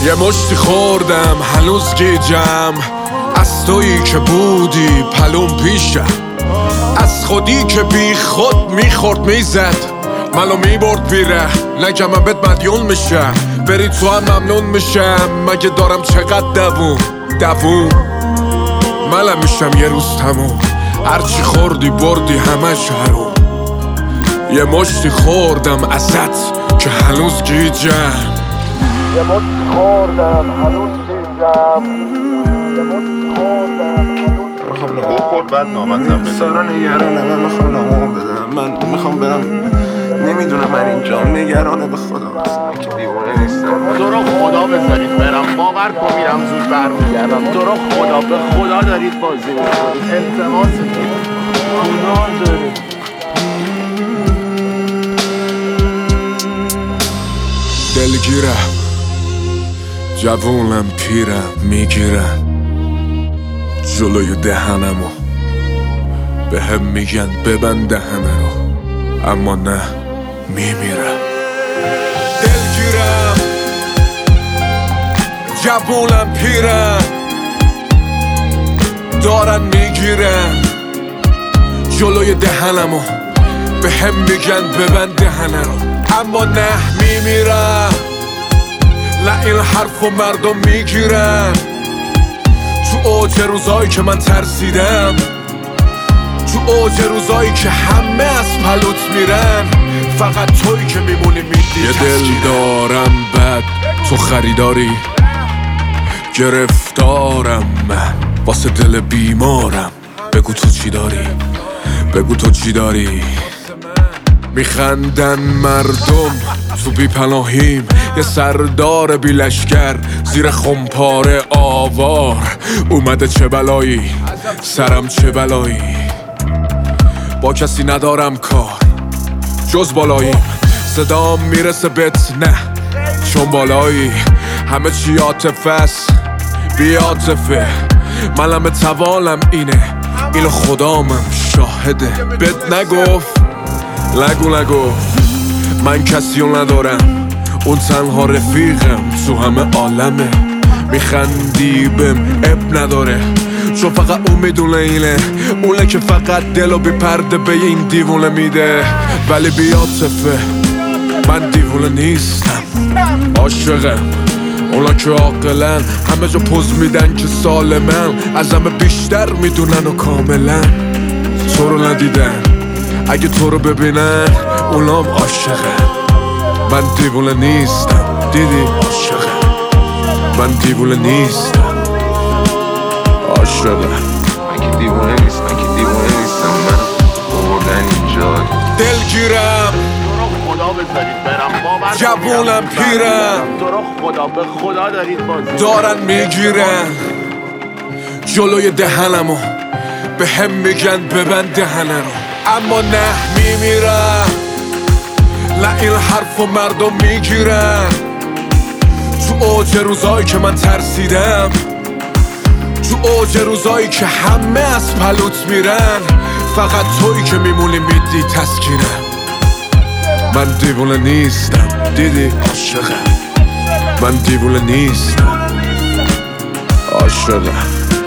یه مشتی خوردم هنوز گیجم از تویی که بودی پلوم پیشم، از خودی که بی خود میخورد میزد منو میبرد بیره. نگم من بهت مدیون میشم، بری تو هم ممنون میشم. مگه دارم چقدر دووم منم میشم یه روز تموم. هرچی خوردی بردی همش حروم. یه مشتی خوردم ازت که هنوز گیجم، یه مشتی خوردم هنوز گیجم، یه مشتی خوردم میخوام نگاه خورد بعد نامتم بده. سارا نگرانه، من میخوام نامو بدم. من میخوام برم، نمیدونم من اینجا نگرانه. به خدا که دیوانه نیستم. تو رو خدا بذارید برم، باور کن میرم زود برمیگردم. تو رو خدا به خدا دارید بازی میکنید، التماستون گناه داره. دلگیرم جوونم پیرم میگیرن جلوی دهنمو، به هم میگن ببند دهنه رو، اما نه میمیرم. دلگیرم جوونم پیرم دارن میگیرن جلوی دهنمو، به هم میگن ببند دهنه رو، اما نه میمیرم. نه این حرفو مردم میگیرن تو اوج روزایی که من ترسیدم، تو اوج روزایی که همه از پلوت میرن، فقط تویی که میمونی میدی. یه دل دارم بد تو خریداری، گرفتارم من واسه دل بیمارم. بگو تو چی داری، بگو تو چی داری. میخندن مردم تو بیپناهیم، یه سردار بی لشگر زیر خمپاره آوار اومده. چه بلایی سرم، چه بلایی. با کسی ندارم کار جز بالاییم، صدام میرسه بهت نه چون بالایی. همه چی عاطفه است بی عاطفه، منم توانم اینو خدامم شاهده. بهت نگفت نگو من کسیو ندارم، اون تنها رفیقم تو همه عالمه. میخندی بهم اب نداره چون فقط اون میدونه اونه که فقط دلو بی پرده به این دیوونه میده. ولی بی عاطفه من دیوونه نیستم، عاشقم. اونا که عاقلن همه جا پوز میدن که سالمن، از همه بیشتر میدونن و کاملا تو رو ندیدن. اگه تو رو ببینن اونام عاشقن. من دیوونه نیستم دیدی، عاشقم. من دیوونه نیستم، عاشقم. من که دیوانه نیستم، من که دیوانه نیستم. من بردن اینجا دلگیرم تو رو خدا بذارید برم، باور کن جوونم پیرم. تو رو خدا به خدا دارید بازی دارن میگیرن جلوی دهنمو، به هم میگن ببند دهنه رو، اما نه میمیرم. نه این حرفو مردم میگیرن تو اوج روزایی که من ترسیدم، تو اوج روزایی که همه از پلوت میرن، فقط تویی که میمونی میدی تسکینم. من دیوونه نیستم دیدی، عاشقم. من دیوونه نیستم، عاشقم.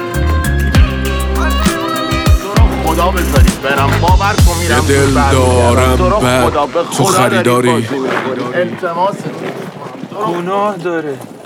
خدا بذارید برم، باور کن میرم یه دل دارم بد تو خریداری، التماستون گناه داره.